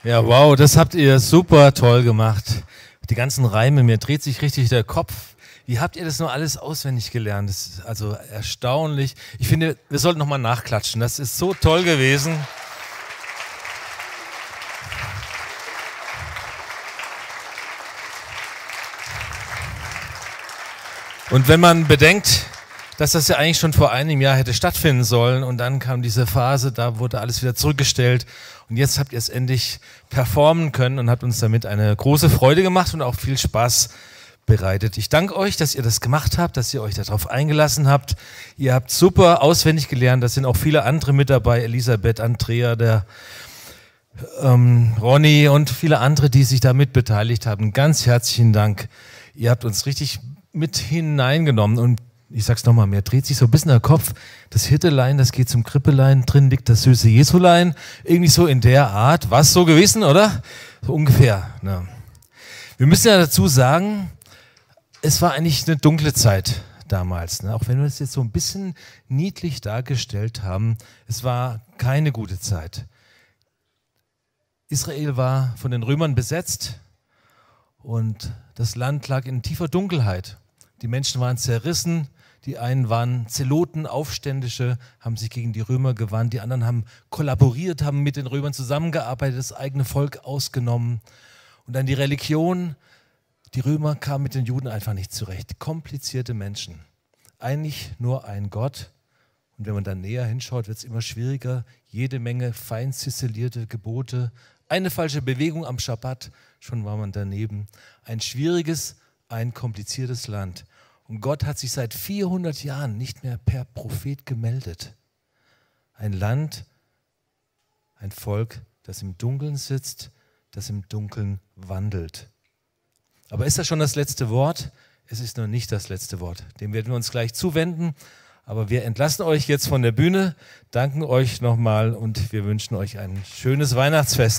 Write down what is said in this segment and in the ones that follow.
Ja, wow, das habt ihr super toll gemacht. Die ganzen Reime, mir dreht sich richtig der Kopf. Wie habt ihr das nur alles auswendig gelernt? Das ist also erstaunlich. Ich finde, wir sollten nochmal nachklatschen. Das ist so toll gewesen. Und wenn man bedenkt, dass das ja eigentlich schon vor einem Jahr hätte stattfinden sollen und dann kam diese Phase, da wurde alles wieder zurückgestellt und jetzt habt ihr es endlich performen können und habt uns damit eine große Freude gemacht und auch viel Spaß bereitet. Ich danke euch, dass ihr das gemacht habt, dass ihr euch darauf eingelassen habt. Ihr habt super auswendig gelernt, da sind auch viele andere mit dabei, Elisabeth, Andrea, der Ronny und viele andere, die sich da mit beteiligt haben. Ganz herzlichen Dank. Ihr habt uns richtig mit hineingenommen und ich sag's nochmal, mir dreht sich so ein bisschen der Kopf. Das Hirtelein, das geht zum Krippelein, drin liegt das süße Jesulein. Irgendwie so in der Art. Was so gewesen, oder? So ungefähr. Ne? Wir müssen ja dazu sagen, es war eigentlich eine dunkle Zeit damals. Ne? Auch wenn wir es jetzt so ein bisschen niedlich dargestellt haben, es war keine gute Zeit. Israel war von den Römern besetzt und das Land lag in tiefer Dunkelheit. Die Menschen waren zerrissen, die einen waren Zeloten, Aufständische, haben sich gegen die Römer gewandt, die anderen haben kollaboriert, haben mit den Römern zusammengearbeitet, das eigene Volk ausgenommen. Und dann die Religion, die Römer kamen mit den Juden einfach nicht zurecht. Komplizierte Menschen, eigentlich nur ein Gott. Und wenn man dann näher hinschaut, wird es immer schwieriger. Jede Menge fein ziselierte Gebote, eine falsche Bewegung am Schabbat, schon war man daneben. Ein schwieriges, ein kompliziertes Land. Und Gott hat sich seit 400 Jahren nicht mehr per Prophet gemeldet. Ein Land, ein Volk, das im Dunkeln sitzt, das im Dunkeln wandelt. Aber ist das schon das letzte Wort? Es ist noch nicht das letzte Wort. Dem werden wir uns gleich zuwenden. Aber wir entlassen euch jetzt von der Bühne, danken euch nochmal und wir wünschen euch ein schönes Weihnachtsfest.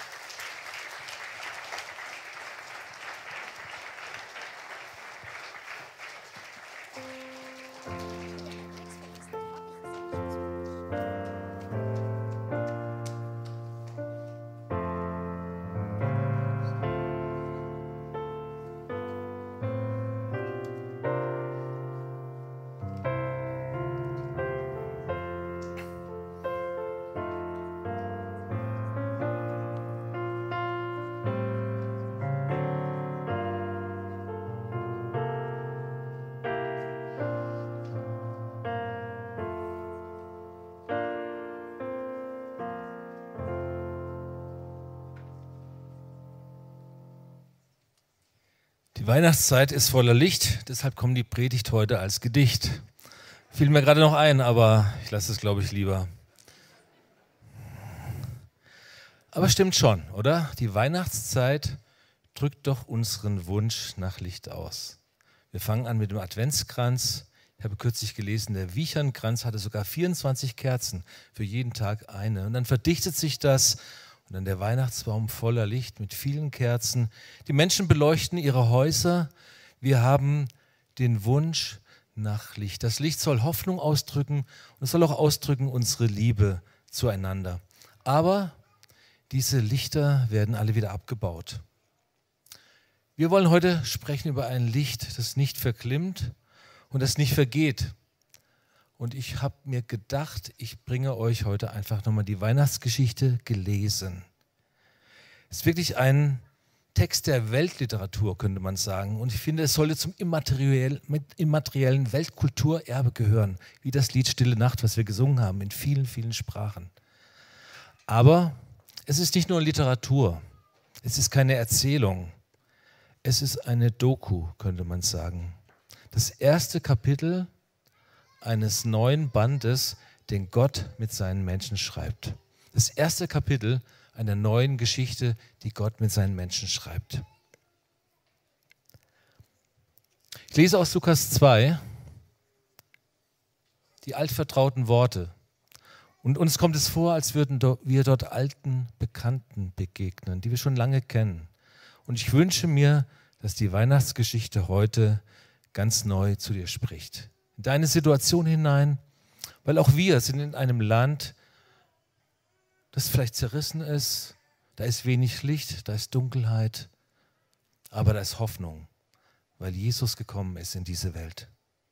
Die Weihnachtszeit ist voller Licht, deshalb kommt die Predigt heute als Gedicht. Fiel mir gerade noch ein, aber ich lasse es, glaube ich, lieber. Aber stimmt schon, oder? Die Weihnachtszeit drückt doch unseren Wunsch nach Licht aus. Wir fangen an mit dem Adventskranz. Ich habe kürzlich gelesen, der Wichernkranz hatte sogar 24 Kerzen, für jeden Tag eine. Und dann verdichtet sich das. Und dann der Weihnachtsbaum voller Licht mit vielen Kerzen. Die Menschen beleuchten ihre Häuser. Wir haben den Wunsch nach Licht. Das Licht soll Hoffnung ausdrücken und es soll auch ausdrücken unsere Liebe zueinander. Aber diese Lichter werden alle wieder abgebaut. Wir wollen heute sprechen über ein Licht, das nicht verglimmt und das nicht vergeht. Und ich habe mir gedacht, ich bringe euch heute einfach nochmal die Weihnachtsgeschichte gelesen. Es ist wirklich ein Text der Weltliteratur, könnte man sagen. Und ich finde, es sollte zum immateriellen Weltkulturerbe gehören, wie das Lied Stille Nacht, was wir gesungen haben, in vielen, vielen Sprachen. Aber es ist nicht nur Literatur, es ist keine Erzählung, es ist eine Doku, könnte man sagen. Das erste Kapitel eines neuen Bandes, den Gott mit seinen Menschen schreibt. Das erste Kapitel einer neuen Geschichte, die Gott mit seinen Menschen schreibt. Ich lese aus Lukas 2 die altvertrauten Worte. Und uns kommt es vor, als würden wir dort alten Bekannten begegnen, die wir schon lange kennen. Und ich wünsche mir, dass die Weihnachtsgeschichte heute ganz neu zu dir spricht. In deine Situation hinein, weil auch wir sind in einem Land, das vielleicht zerrissen ist, Da ist wenig Licht, da ist Dunkelheit, aber da ist Hoffnung, weil Jesus gekommen ist in diese Welt.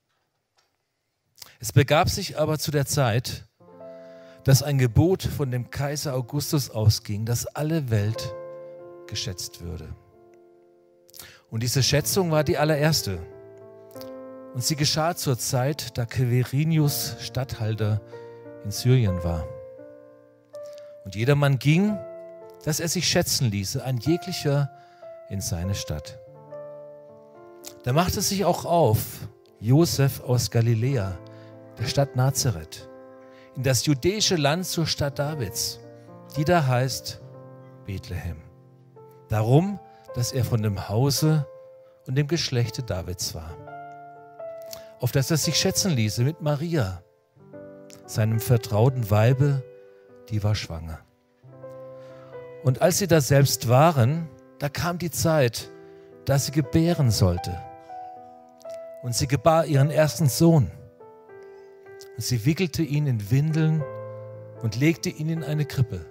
Es begab sich aber zu der Zeit, dass ein Gebot von dem Kaiser Augustus ausging, dass alle Welt geschätzt würde. Und diese Schätzung war die allererste. Und sie geschah zur Zeit, da Quirinius Statthalter in Syrien war. Und jedermann ging, dass er sich schätzen ließe, ein jeglicher in seine Stadt. Da machte sich auch auf Josef aus Galiläa, der Stadt Nazareth, in das judäische Land zur Stadt Davids, die da heißt Bethlehem. Darum, dass er von dem Hause und dem Geschlechte Davids war. Auf dass er sich schätzen ließe mit Maria, seinem vertrauten Weibe, die war schwanger. Und als sie da selbst waren, da kam die Zeit, da sie gebären sollte. Und sie gebar ihren ersten Sohn. Und sie wickelte ihn in Windeln und legte ihn in eine Krippe.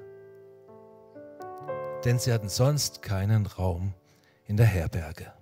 Denn sie hatten sonst keinen Raum in der Herberge.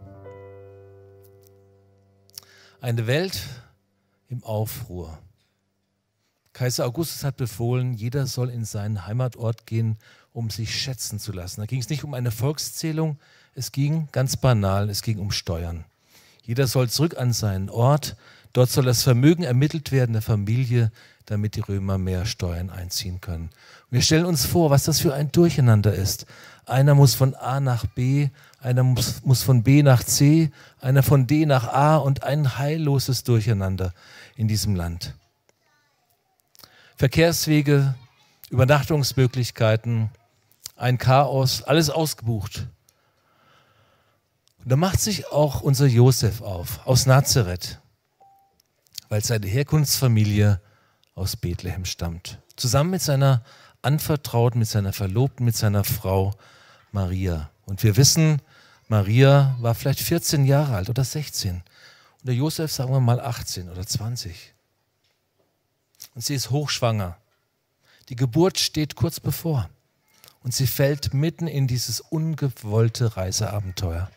Eine Welt im Aufruhr. Kaiser Augustus hat befohlen, jeder soll in seinen Heimatort gehen, um sich schätzen zu lassen. Da ging es nicht um eine Volkszählung, es ging ganz banal, es ging um Steuern. Jeder soll zurück an seinen Ort, dort soll das Vermögen ermittelt werden der Familie, damit die Römer mehr Steuern einziehen können. Und wir stellen uns vor, was das für ein Durcheinander ist. Einer muss von A nach B, einer muss von B nach C, einer von D nach A und ein heilloses Durcheinander in diesem Land. Verkehrswege, Übernachtungsmöglichkeiten, ein Chaos, alles ausgebucht. Und da macht sich auch unser Josef auf, aus Nazareth, weil seine Herkunftsfamilie aus Bethlehem stammt. Zusammen mit seiner Anvertrauten, mit seiner Verlobten, mit seiner Frau Maria. Und wir wissen, Maria war vielleicht 14 Jahre alt oder 16. Und der Josef, sagen wir mal, 18 oder 20. Und sie ist hochschwanger. Die Geburt steht kurz bevor. Und sie fällt mitten in dieses ungewollte Reiseabenteuer.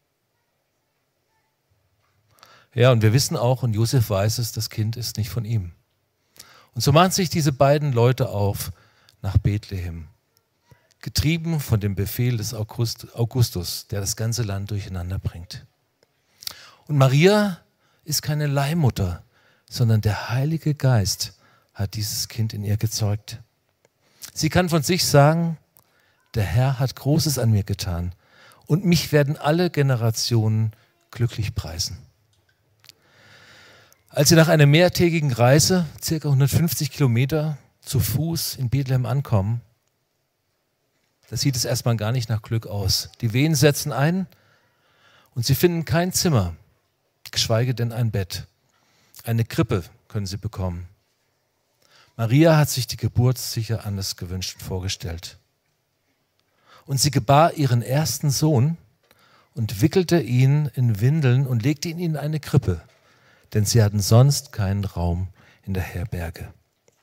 Ja, und wir wissen auch, und Josef weiß es, das Kind ist nicht von ihm. Und so machen sich diese beiden Leute auf nach Bethlehem, getrieben von dem Befehl des Augustus, der das ganze Land durcheinander bringt. Und Maria ist keine Leihmutter, sondern der Heilige Geist hat dieses Kind in ihr gezeugt. Sie kann von sich sagen, der Herr hat Großes an mir getan und mich werden alle Generationen glücklich preisen. Als sie nach einer mehrtägigen Reise, ca. 150 Kilometer zu Fuß in Bethlehem ankommen, da sieht es erstmal gar nicht nach Glück aus. Die Wehen setzen ein und sie finden kein Zimmer, geschweige denn ein Bett. Eine Krippe können sie bekommen. Maria hat sich die Geburt sicher anders gewünscht und vorgestellt. Und sie gebar ihren ersten Sohn und wickelte ihn in Windeln und legte ihn in eine Krippe, denn sie hatten sonst keinen Raum in der Herberge.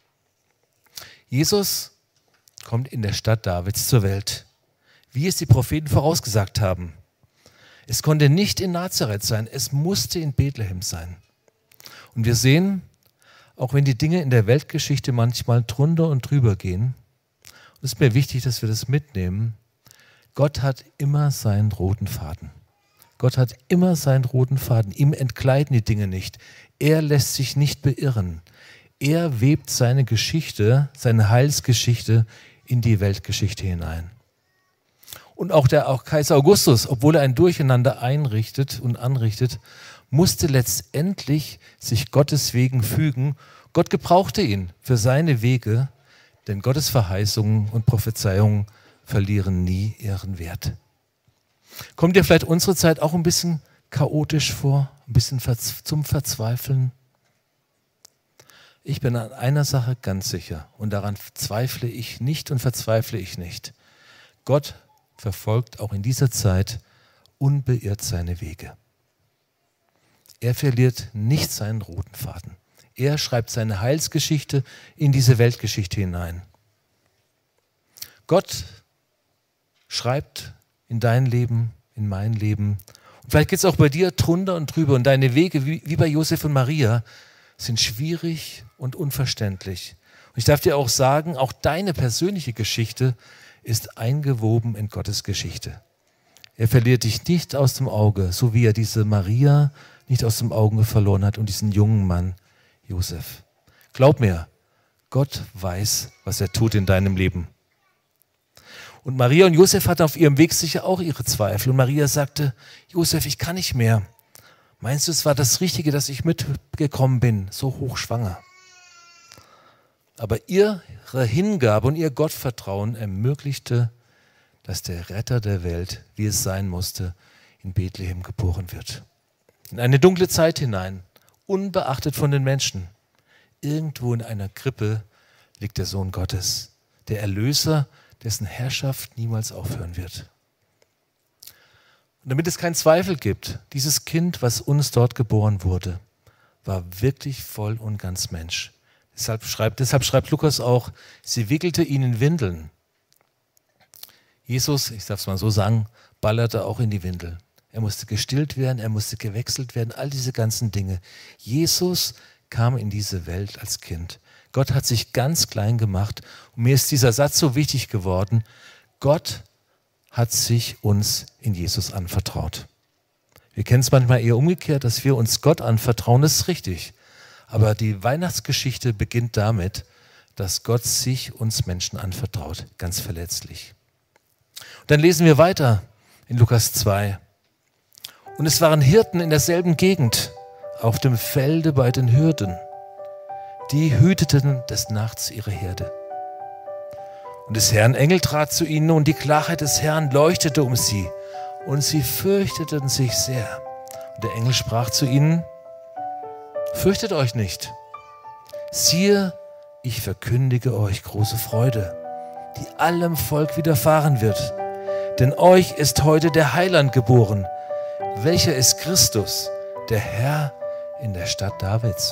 Jesus kommt in der Stadt Davids zur Welt, wie es die Propheten vorausgesagt haben. Es konnte nicht in Nazareth sein, es musste in Bethlehem sein. Und wir sehen, auch wenn die Dinge in der Weltgeschichte manchmal drunter und drüber gehen, und es ist mir wichtig, dass wir das mitnehmen, Gott hat immer seinen roten Faden. Gott hat immer seinen roten Faden. Ihm entgleiten die Dinge nicht. Er lässt sich nicht beirren. Er webt seine Geschichte, seine Heilsgeschichte in die Weltgeschichte hinein. Und auch der Kaiser Augustus, obwohl er ein Durcheinander einrichtet und anrichtet, musste letztendlich sich Gottes Wegen fügen. Gott gebrauchte ihn für seine Wege, denn Gottes Verheißungen und Prophezeiungen verlieren nie ihren Wert. Kommt dir vielleicht unsere Zeit auch ein bisschen chaotisch vor, ein bisschen zum Verzweifeln? Ich bin an einer Sache ganz sicher und daran zweifle ich nicht und verzweifle ich nicht. Gott verfolgt auch in dieser Zeit unbeirrt seine Wege. Er verliert nicht seinen roten Faden. Er schreibt seine Heilsgeschichte in diese Weltgeschichte hinein. Gott schreibt in dein Leben, in mein Leben. Und vielleicht geht es auch bei dir drunter und drüber und deine Wege, wie bei Josef und Maria, sind schwierig und unverständlich. Und ich darf dir auch sagen, auch deine persönliche Geschichte ist eingewoben in Gottes Geschichte. Er verliert dich nicht aus dem Auge, so wie er diese Maria nicht aus dem Auge verloren hat und diesen jungen Mann Josef. Glaub mir, Gott weiß, was er tut in deinem Leben. Und Maria und Josef hatten auf ihrem Weg sicher auch ihre Zweifel. Und Maria sagte, Josef, ich kann nicht mehr. Meinst du, es war das Richtige, dass ich mitgekommen bin, so hochschwanger? Aber ihre Hingabe und ihr Gottvertrauen ermöglichte, dass der Retter der Welt, wie es sein musste, in Bethlehem geboren wird. In eine dunkle Zeit hinein, unbeachtet von den Menschen. Irgendwo in einer Krippe liegt der Sohn Gottes, der Erlöser, dessen Herrschaft niemals aufhören wird. Und damit es keinen Zweifel gibt, dieses Kind, was uns dort geboren wurde, war wirklich voll und ganz Mensch. Deshalb schreibt Lukas auch, sie wickelte ihn in Windeln. Jesus, ich darf es mal so sagen, ballerte auch in die Windel. Er musste gestillt werden, er musste gewechselt werden, all diese ganzen Dinge. Jesus kam in diese Welt als Kind. Gott hat sich ganz klein gemacht und mir ist dieser Satz so wichtig geworden. Gott hat sich uns in Jesus anvertraut. Wir kennen es manchmal eher umgekehrt, dass wir uns Gott anvertrauen, das ist richtig. Aber die Weihnachtsgeschichte beginnt damit, dass Gott sich uns Menschen anvertraut, ganz verletzlich. Und dann lesen wir weiter in Lukas 2. Und es waren Hirten in derselben Gegend, auf dem Felde bei den Hürden. Die hüteten des Nachts ihre Herde. Und des Herrn Engel trat zu ihnen und die Klarheit des Herrn leuchtete um sie. Und sie fürchteten sich sehr. Und der Engel sprach zu ihnen, fürchtet euch nicht. Siehe, ich verkündige euch große Freude, die allem Volk widerfahren wird. Denn euch ist heute der Heiland geboren, welcher ist Christus, der Herr in der Stadt Davids.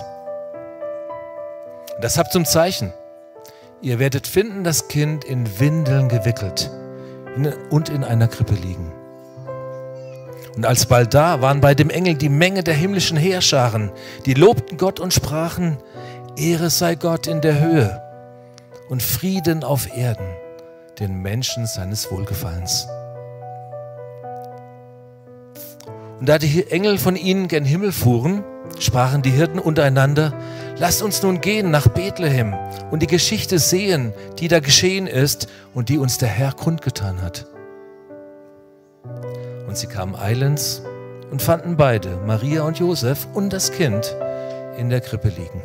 Und das habt zum Zeichen. Ihr werdet finden das Kind in Windeln gewickelt und in einer Krippe liegen. Und alsbald da waren bei dem Engel die Menge der himmlischen Heerscharen, die lobten Gott und sprachen, Ehre sei Gott in der Höhe und Frieden auf Erden, den Menschen seines Wohlgefallens. Und da die Engel von ihnen gen Himmel fuhren, sprachen die Hirten untereinander, lasst uns nun gehen nach Bethlehem und die Geschichte sehen, die da geschehen ist und die uns der Herr kundgetan hat. Und sie kamen eilends und fanden beide, Maria und Josef und das Kind, in der Krippe liegen.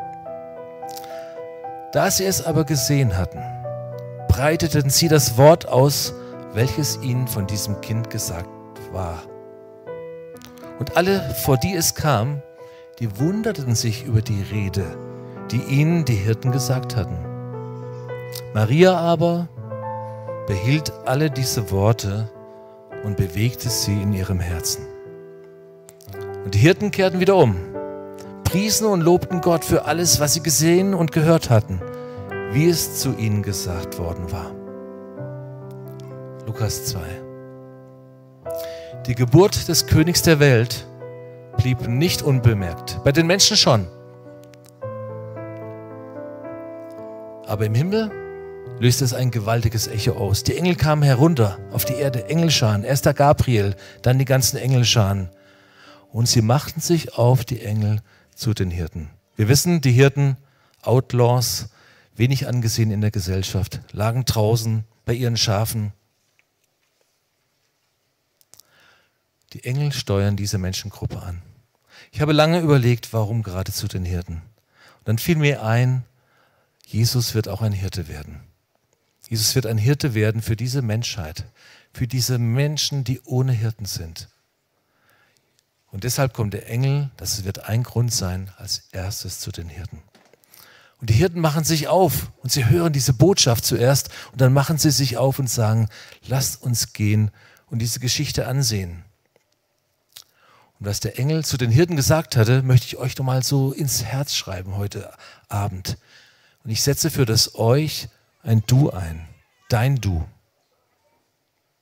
Da sie es aber gesehen hatten, breiteten sie das Wort aus, welches ihnen von diesem Kind gesagt war. Und alle, vor die es kam, die wunderten sich über die Rede, die ihnen die Hirten gesagt hatten. Maria aber behielt alle diese Worte und bewegte sie in ihrem Herzen. Und die Hirten kehrten wieder um, priesen und lobten Gott für alles, was sie gesehen und gehört hatten, wie es zu ihnen gesagt worden war. Lukas 2. Die Geburt des Königs der Welt blieb nicht unbemerkt, bei den Menschen schon. Aber im Himmel löste es ein gewaltiges Echo aus. Die Engel kamen herunter auf die Erde, Engelscharen, erst der Gabriel, dann die ganzen Engelscharen. Und sie machten sich auf, die Engel, zu den Hirten. Wir wissen, die Hirten, Outlaws, wenig angesehen in der Gesellschaft, lagen draußen bei ihren Schafen. Die Engel steuern diese Menschengruppe an. Ich habe lange überlegt, warum gerade zu den Hirten. Und dann fiel mir ein, Jesus wird auch ein Hirte werden. Jesus wird ein Hirte werden für diese Menschheit, für diese Menschen, die ohne Hirten sind. Und deshalb kommt der Engel, das wird ein Grund sein, als erstes zu den Hirten. Und die Hirten machen sich auf und sie hören diese Botschaft zuerst und dann machen sie sich auf und sagen, lasst uns gehen und diese Geschichte ansehen. Und was der Engel zu den Hirten gesagt hatte, möchte ich euch noch mal so ins Herz schreiben heute Abend. Und ich setze für das Euch ein Du ein, dein Du.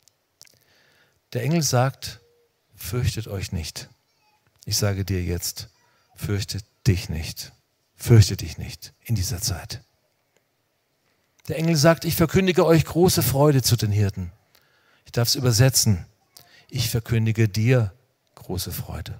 Der Engel sagt, fürchtet euch nicht. Ich sage dir jetzt, fürchte dich nicht. Fürchte dich nicht in dieser Zeit. Der Engel sagt, ich verkündige euch große Freude zu den Hirten. Ich darf es übersetzen. Ich verkündige dir große Freude.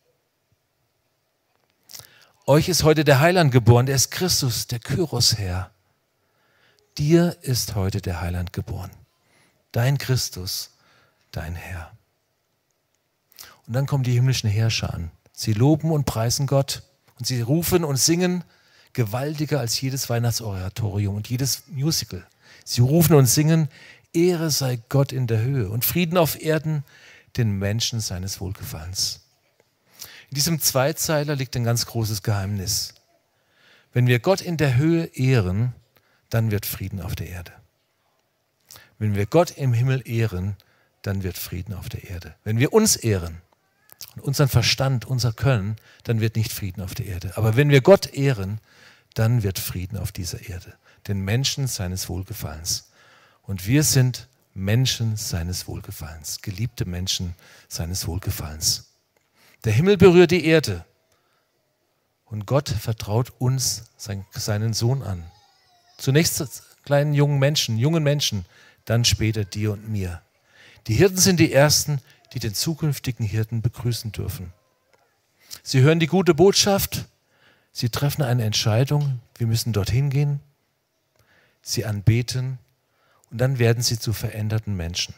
Euch ist heute der Heiland geboren, der ist Christus, der Kyros-Herr. Dir ist heute der Heiland geboren. Dein Christus, dein Herr. Und dann kommen die himmlischen Herrscher. Sie loben und preisen Gott und sie rufen und singen gewaltiger als jedes Weihnachtsoratorium und jedes Musical. Sie rufen und singen, Ehre sei Gott in der Höhe und Frieden auf Erden den Menschen seines Wohlgefallens. In diesem Zweizeiler liegt ein ganz großes Geheimnis. Wenn wir Gott in der Höhe ehren, dann wird Frieden auf der Erde. Wenn wir Gott im Himmel ehren, dann wird Frieden auf der Erde. Wenn wir uns ehren und unseren Verstand, unser Können, dann wird nicht Frieden auf der Erde. Aber wenn wir Gott ehren, dann wird Frieden auf dieser Erde. Den Menschen seines Wohlgefallens. Und wir sind Menschen seines Wohlgefallens, geliebte Menschen seines Wohlgefallens. Der Himmel berührt die Erde und Gott vertraut uns seinen Sohn an. Zunächst kleinen jungen Menschen, dann später dir und mir. Die Hirten sind die Ersten, die den zukünftigen Hirten begrüßen dürfen. Sie hören die gute Botschaft, sie treffen eine Entscheidung, wir müssen dorthin gehen, sie anbeten und dann werden sie zu veränderten Menschen.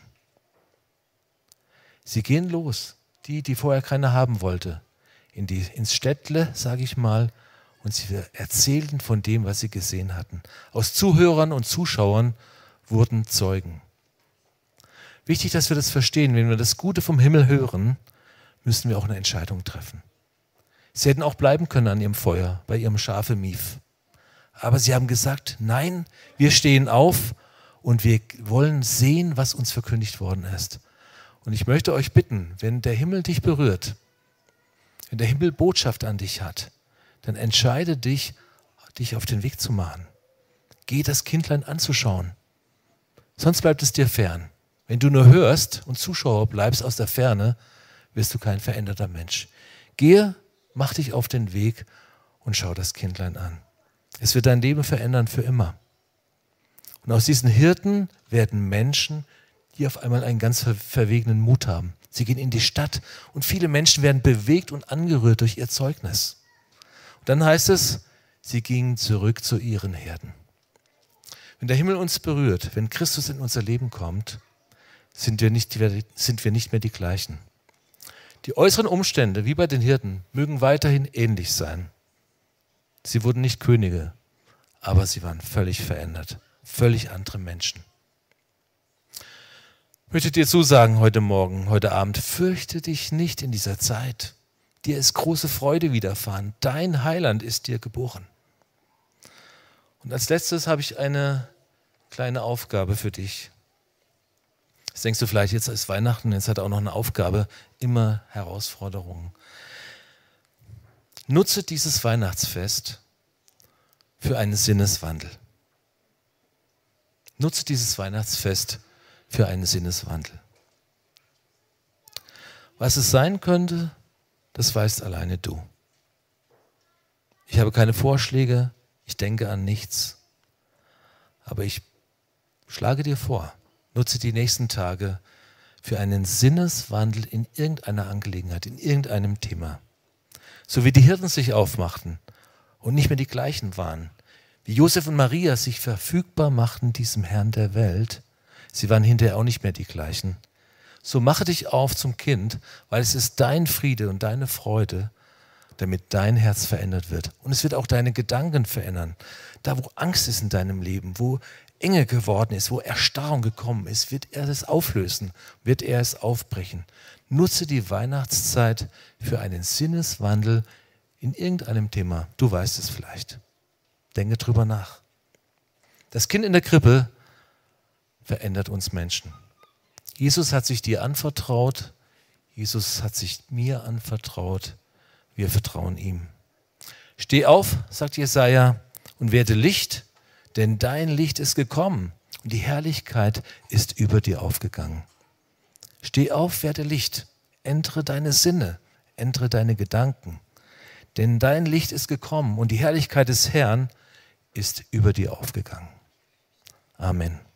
Sie gehen los, die vorher keiner haben wollte, ins Städtle, sage ich mal, und sie erzählten von dem, was sie gesehen hatten. Aus Zuhörern und Zuschauern wurden Zeugen. Wichtig, dass wir das verstehen. Wenn wir das Gute vom Himmel hören, müssen wir auch eine Entscheidung treffen. Sie hätten auch bleiben können an ihrem Feuer, bei ihrem Schafe-Mief. Aber sie haben gesagt, nein, wir stehen auf und wir wollen sehen, was uns verkündigt worden ist. Und ich möchte euch bitten, wenn der Himmel dich berührt, wenn der Himmel Botschaft an dich hat, dann entscheide dich, dich auf den Weg zu machen. Geh das Kindlein anzuschauen. Sonst bleibt es dir fern. Wenn du nur hörst und Zuschauer bleibst aus der Ferne, wirst du kein veränderter Mensch. Gehe, mach dich auf den Weg und schau das Kindlein an. Es wird dein Leben verändern für immer. Und aus diesen Hirten werden Menschen, die auf einmal einen ganz verwegenen Mut haben. Sie gehen in die Stadt und viele Menschen werden bewegt und angerührt durch ihr Zeugnis. Und dann heißt es, sie gingen zurück zu ihren Herden. Wenn der Himmel uns berührt, wenn Christus in unser Leben kommt, sind wir nicht mehr die gleichen. Die äußeren Umstände, wie bei den Hirten, mögen weiterhin ähnlich sein. Sie wurden nicht Könige, aber sie waren völlig verändert, völlig andere Menschen. Ich möchte dir zusagen heute Morgen, heute Abend, fürchte dich nicht in dieser Zeit. Dir ist große Freude widerfahren. Dein Heiland ist dir geboren. Und als letztes habe ich eine kleine Aufgabe für dich. Jetzt denkst du vielleicht, jetzt ist Weihnachten, jetzt hat er auch noch eine Aufgabe, immer Herausforderungen. Nutze dieses Weihnachtsfest für einen Sinneswandel. Nutze dieses Weihnachtsfest für einen Sinneswandel. Was es sein könnte, das weißt alleine du. Ich habe keine Vorschläge, ich denke an nichts, aber ich schlage dir vor, nutze die nächsten Tage für einen Sinneswandel in irgendeiner Angelegenheit, in irgendeinem Thema. So wie die Hirten sich aufmachten und nicht mehr die gleichen waren, wie Josef und Maria sich verfügbar machten diesem Herrn der Welt, sie waren hinterher auch nicht mehr die gleichen. So mache dich auf zum Kind, weil es ist dein Friede und deine Freude, damit dein Herz verändert wird. Und es wird auch deine Gedanken verändern. Da, wo Angst ist in deinem Leben, wo Enge geworden ist, wo Erstarrung gekommen ist, wird er es auflösen, wird er es aufbrechen. Nutze die Weihnachtszeit für einen Sinneswandel in irgendeinem Thema. Du weißt es vielleicht. Denke drüber nach. Das Kind in der Krippe verändert uns Menschen. Jesus hat sich dir anvertraut. Jesus hat sich mir anvertraut. Wir vertrauen ihm. Steh auf, sagt Jesaja, und werde Licht, denn dein Licht ist gekommen und die Herrlichkeit ist über dir aufgegangen. Steh auf, werde Licht, ändere deine Sinne, ändere deine Gedanken. Denn dein Licht ist gekommen und die Herrlichkeit des Herrn ist über dir aufgegangen. Amen.